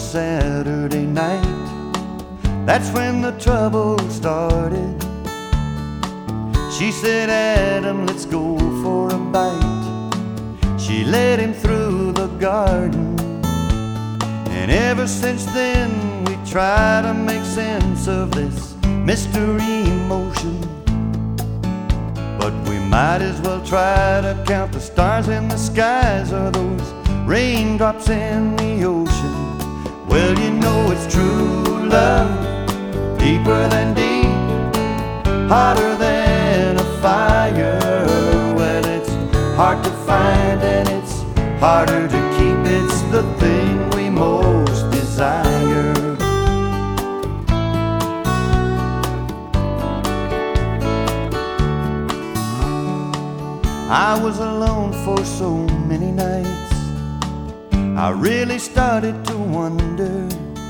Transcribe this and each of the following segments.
Saturday night. That's when the trouble started. She said, Adam, let's go for a bite. She led him through the garden, and ever since then we try to make sense of this mystery emotion. But we might as well try to count the stars in the skies or those raindrops in the ocean. Well, you know it's true love, deeper than deep, hotter than a fire. Well, it's hard to find and it's harder to keep. It's the thing we most desire. I was alone for so many nights. I really started to wonder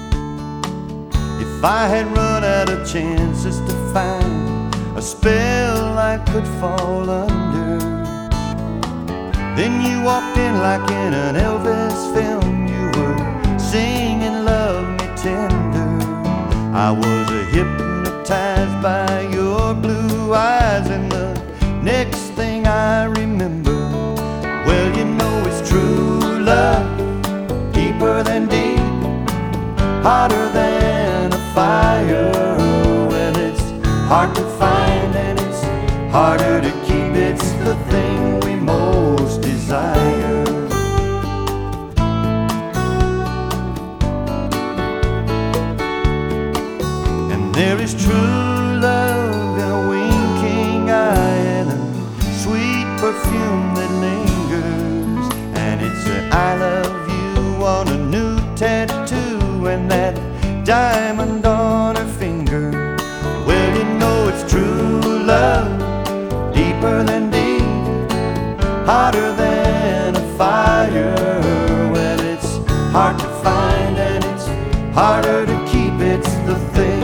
if I had run out of chances to find a spell I could fall under. Then you walked in like in an Elvis film. You were singing Love Me Tender. I was hypnotized by your blue eyes, and the next thing I remember, well, you know it's true love, deeper than deep, hotter than a fire. Well, it's hard to find and it's harder to keep. It's the thing we most desire. And there is true love in a winking eye and a sweet perfume that lingers, and it's a I love you on a new tattoo and that diamond on her finger. Well, you know it's true love, deeper than deep, hotter than a fire. Well, it's hard to find and it's harder to keep. It's the thing